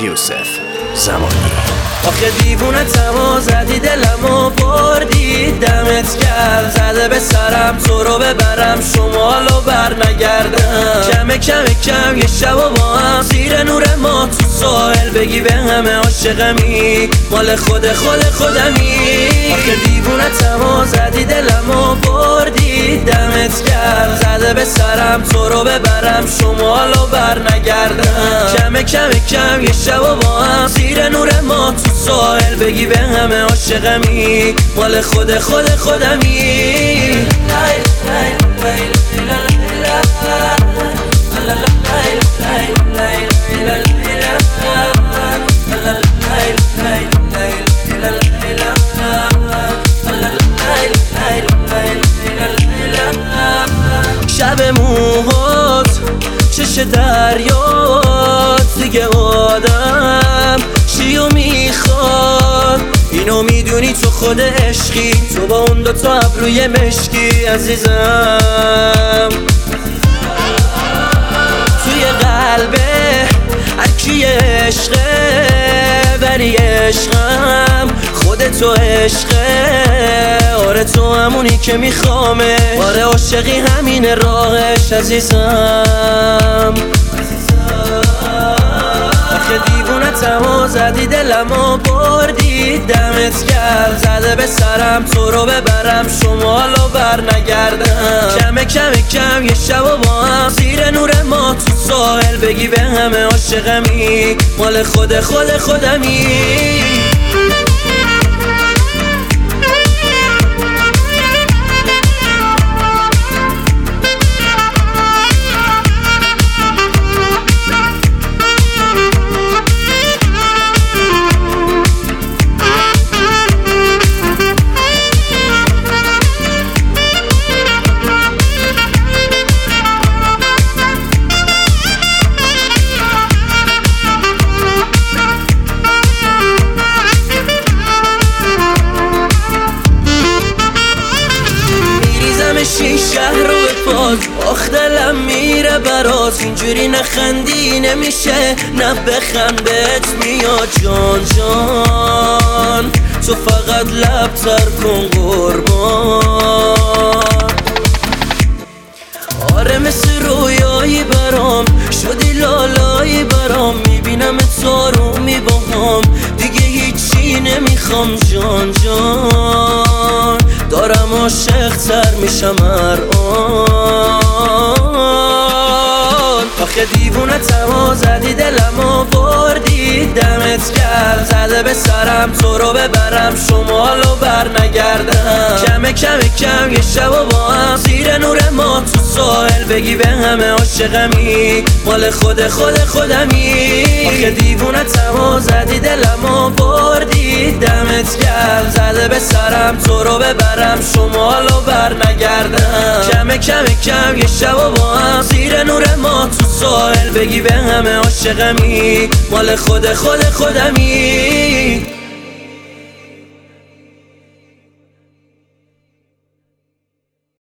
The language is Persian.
یوسف زمانی. آخه دیوونه تما زدی دلمو بردی، دمت گرم زده به سرم تو رو ببرم شمالو بر نگردم. کم یه شب و با هم زیر نور ما تو ساحل بگی به همه عاشقمی مال خودمی. آخه دیوونه تما زدی دلمو بردی، دمت گرم زده به سرم تو رو ببرم شمالو بر نگردم. کم یه شب و با هم زیر نور ما تو ساحل بگی به همه عاشقمی مال خودمی. شب موهات چش دریات دیگه آدم چیو میخواد، اینو میدونی تو خود عشقی، تو با اون دوتا ابروی مشکی عزیزم. توی قلبه هرکی عشقه ولی عشقم خودتو عشقه. آره تو همونی که میخوامه، آره عاشقی همین راهش عزیزم. آخه دیوونه تما زدی دلمو بردی، دمت گرم زده به سرم تو رو ببرم شمالو بر نگردم. کم یه شب و با هم زیر نور ما تو ساحل بگی به همه عاشقمی مال خودمی. شهر رو به پاک آخ دلم میره برات، اینجوری نخندی نمیشه نه بخند بهت میاد جان. تو فقط لب تر کن قربان. آره مثل رویایی برام شدی لالایی برام، میبینم تو میباهم دیگه هیچی نمیخوام جان. دارم عاشق تر میشم هر آن. آخه دیوونه تما زدی دلمو بردی، دمت گرم زده به سرم تو رو ببرم شمالو بر نگردم. کم یه شب و با هم زیر نور ما تو ساحل بگی به همه عاشقمی مال خودمی. آخه دیوونه تما زدی دلمو بردی، دمت گرم زده به سرم تو رو ببرم شمالو بر نگردم. کم یه شب و با هم زیر نور ما تو ساحل بگی به همه عاشقمی مال خودمی.